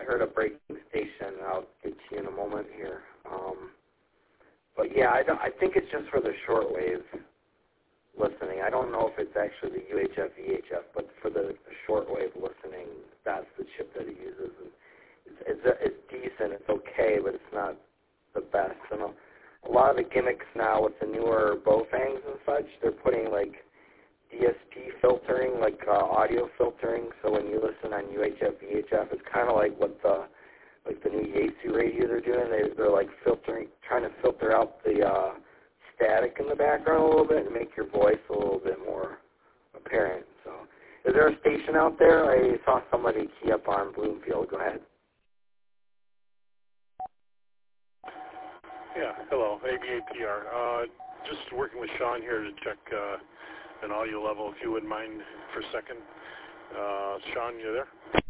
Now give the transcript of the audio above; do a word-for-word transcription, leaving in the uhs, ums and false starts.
heard a breaking station. I'll get to you in a moment here. Um, but yeah, I, don't, I think it's just for the shortwave listening. I don't know if it's actually the U H F V H F, but for the, the shortwave listening, that's the chip that it uses. And it's, it's, it's decent. It's okay, but it's not the best. And a, a lot of the gimmicks now with the newer Baofangs and such, they're putting like D S P filtering, like uh, audio filtering. So when you listen on U H F V H F, it's kind of like what the like the new Yaesu radios are doing. They, they're like filtering, trying to filter out the uh, static in the background a little bit and make your voice a little bit more apparent. So, is there a station out there? I saw somebody key up on Bloomfield. Go ahead. Yeah, hello, A B A P R. Uh, just working with Sean here to check uh, an audio level, if you wouldn't mind for a second. Uh, Sean, you there?